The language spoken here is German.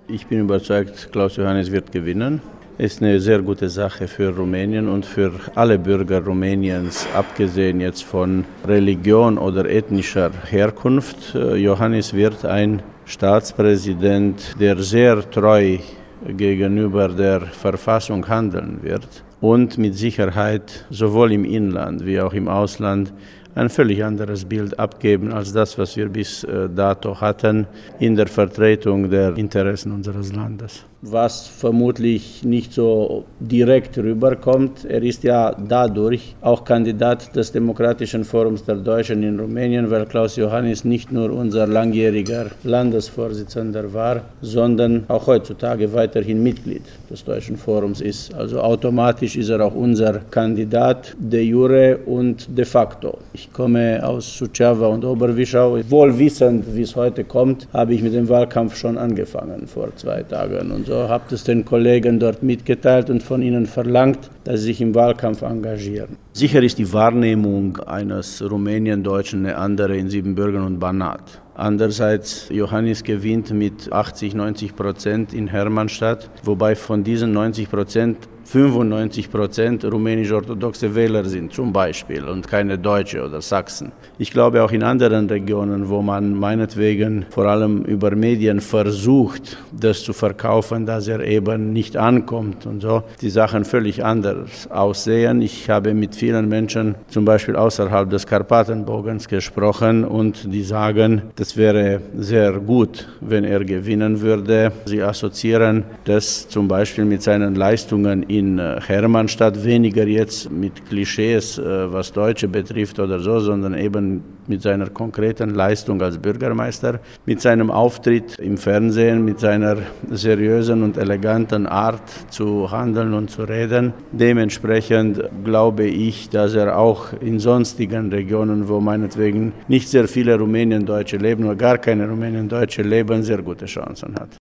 Ich bin überzeugt, Klaus Iohannis wird gewinnen. Es ist eine sehr gute Sache für Rumänien und für alle Bürger Rumäniens, abgesehen jetzt von Religion oder ethnischer Herkunft. Iohannis wird ein Staatspräsident, der sehr treu gegenüber der Verfassung handeln wird und mit Sicherheit sowohl im Inland wie auch im Ausland ein völlig anderes Bild abgeben als das, was wir bis dato hatten in der Vertretung der Interessen unseres Landes. Was vermutlich nicht so direkt rüberkommt, er ist ja dadurch auch Kandidat des Demokratischen Forums der Deutschen in Rumänien, weil Klaus Iohannis nicht nur unser langjähriger Landesvorsitzender war, sondern auch heutzutage weiterhin Mitglied des Deutschen Forums ist. Also automatisch ist er auch unser Kandidat de jure und de facto. Ich komme aus Suceava und Oberwischau. Wohl wissend, wie es heute kommt, habe ich mit dem Wahlkampf schon angefangen vor 2 Tagen. Und so habe es den Kollegen dort mitgeteilt und von ihnen verlangt, dass sie sich im Wahlkampf engagieren. Sicher ist die Wahrnehmung eines Rumänien-Deutschen eine andere in Siebenbürgen und Banat. Andererseits, Iohannis gewinnt mit 80-90% in Hermannstadt, wobei von diesen 90% 95% rumänisch-orthodoxe Wähler sind, zum Beispiel, und keine Deutsche oder Sachsen. Ich glaube auch in anderen Regionen, wo man meinetwegen vor allem über Medien versucht, das zu verkaufen, dass er eben nicht ankommt und so, die Sachen völlig anders aussehen. Ich habe mit vielen Menschen, zum Beispiel außerhalb des Karpatenbogens, gesprochen und die sagen, das wäre sehr gut, wenn er gewinnen würde. Sie assoziieren das zum Beispiel mit seinen Leistungen in Hermannstadt, weniger jetzt mit Klischees, was Deutsche betrifft oder so, sondern eben mit seiner konkreten Leistung als Bürgermeister, mit seinem Auftritt im Fernsehen, mit seiner seriösen und eleganten Art zu handeln und zu reden. Dementsprechend glaube ich, dass er auch in sonstigen Regionen, wo meinetwegen nicht sehr viele Rumäniendeutsche leben oder gar keine Rumäniendeutsche leben, sehr gute Chancen hat.